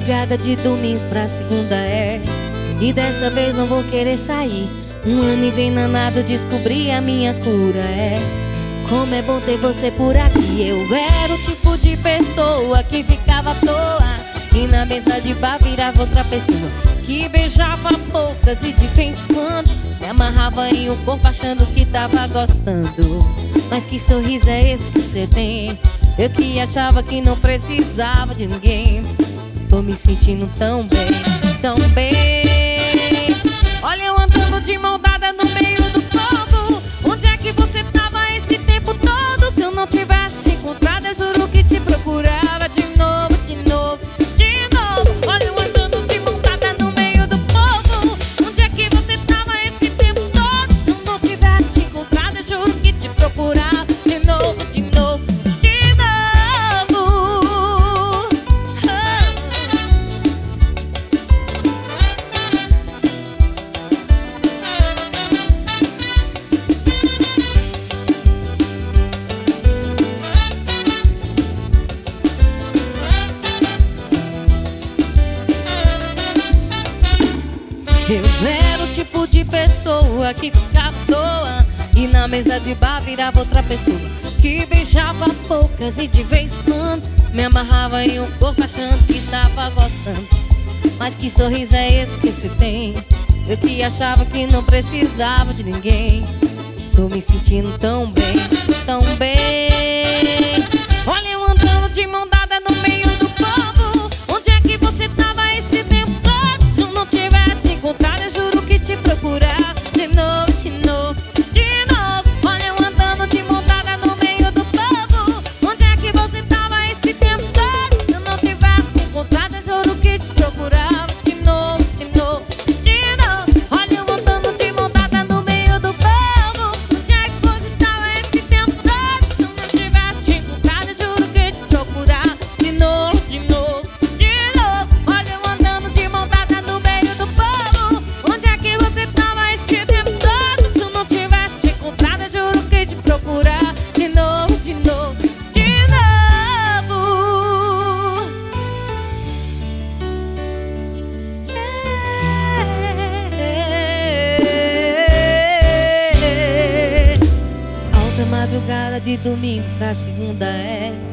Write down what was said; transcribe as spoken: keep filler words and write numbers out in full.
madrugada de domingo pra segunda é. E dessa vez não vou querer sair. Um ano envenenado, descobri a minha cura é. Como é bom ter você por aqui. Eu era o tipo de pessoa que ficava à toa e na mesa de bar virava outra pessoa, que beijava bocas e de vez em quando me amarrava em um corpo achando que tava gostando. Mas que sorriso é esse que você tem? Eu que achava que não precisava de ninguém. Tô me sentindo tão bem, tão bem. Olha eu andando de mão dada no meio do povo. Onde é que você tava esse tempo todo? Se eu não tivesse te encontrado, eu juro que te procurava de novo, de novo, de novo. Olha eu andando de mão dada no meio do povo. Onde é que você tava esse tempo todo? Se eu não tivesse te encontrado, eu juro que te procurava de novo, de novo, de novo. Eu era o tipo de pessoa que ficava à toa e na mesa de bar virava outra pessoa, que beijava bocas e de vez em quando me amarrava em um corpo achando que estava gostando. Mas que sorriso é esse que você tem? Eu que achava que não precisava de ninguém. Tô me sentindo tão bem, tão bem. Olha eu andando de mão dada no meio do povo. Onde é que você tava esse tempo todo? Se eu não tivesse te encontrado, eu juro que te procurar de novo, de novo, de novo. Olha eu andando de mão dada no meio do povo. Onde é que você tava esse tempo todo? Se eu não tivesse te encontrado, eu juro que te procurava de novo, de novo, de novo. Olha eu andando de mão dada no meio do povo. Onde é que você tava esse tempo todo? Se eu não tivesse te encontrado, eu juro que te procurava de novo, de novo, de novo. Olha eu andando de mão dada no meio do povo. Onde é que você tava esse tempo todo? Se eu não tivesse te encontrado, eu juro que te procurar de novo, de novo, de novo. Alta madrugada de domingo pra segunda é.